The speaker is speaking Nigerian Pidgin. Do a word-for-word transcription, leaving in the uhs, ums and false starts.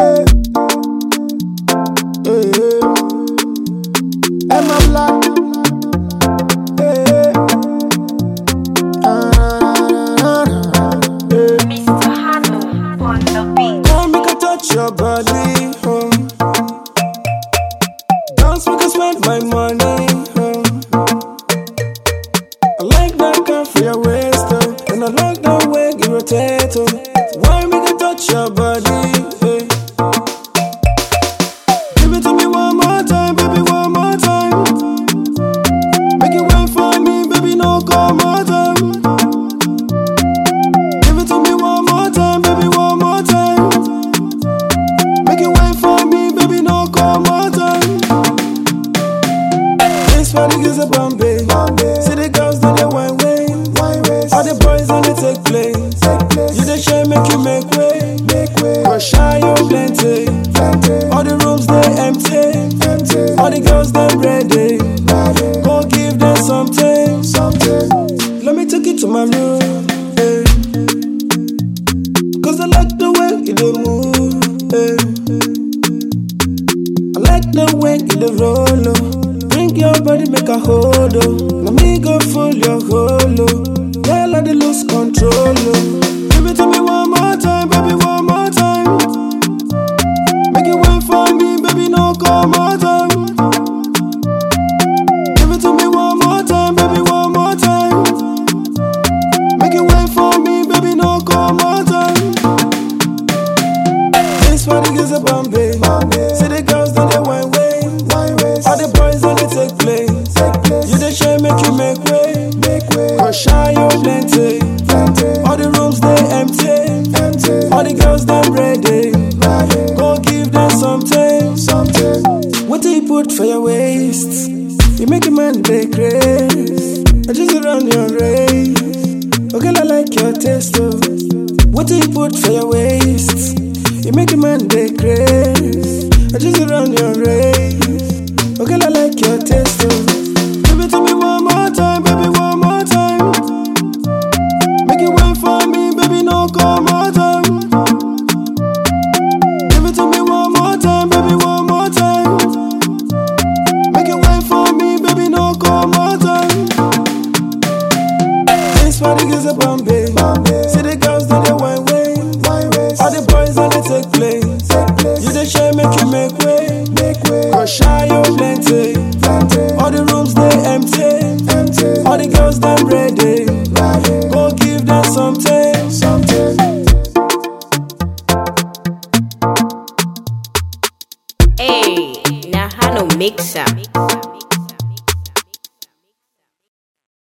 Hey, hey. Emma Black. Hey, hey. Ah, hey. mister Hano on the beat. Come make I touch your body, oh. Dance make I spend my money, oh. I like that kind for your waist, oh. And I like the way you rotate, oh. Why make I touch your body, eh? Give it to me one more time, baby, one more time. Make it wait for me, baby, no come more time. Give it to me one more time, baby, one more time. Make it wait for me, baby, no come more time. This for the girls of Bombay. See the girls that they wine way. All the boys on they take place. You the share make you make way. Cause shy you plenty. All the rooms they empty. All the girls they ready. Go give them something. Let me take you to my room, eh. Cause I like the way you do move, eh. I like the way you do roll, oh. Bring your body, make a hold, oh. Let me go full your hole, oh. Girl, I dey lose control, oh. Give it to me one more time, baby, one more time. Make it wait for me, baby, no come more time. Give it to me one more time, baby, one more time. Make it wait for me, baby, no come more time. This for the girls of Bombay. See the girls that they wine way. All the boys on they take place. You the share make you make way. Cause shy you plenty. All the rooms they empty. All the girls they ready. Go give them something. What do you put for your waist? You make a man they craze. I just around your race. Oh girl, I like your taste, oh. What do you put for your waist? You make a man they craze. I just around your race. Oh girl, I like your taste, oh. Give it to me one more time, baby, one more time. Make it wait for me, baby, no come more time. Give it to me one more time, baby, one more time. Make it wait for me, baby, no come more time. This for the girls of Bombay. See the girls that they wine way. All the boys on they take place. You the share make you make way. Cause shy you plenty. All the rooms they empty. All the girls they ready. Go give them something. Hey, now Hano mixer.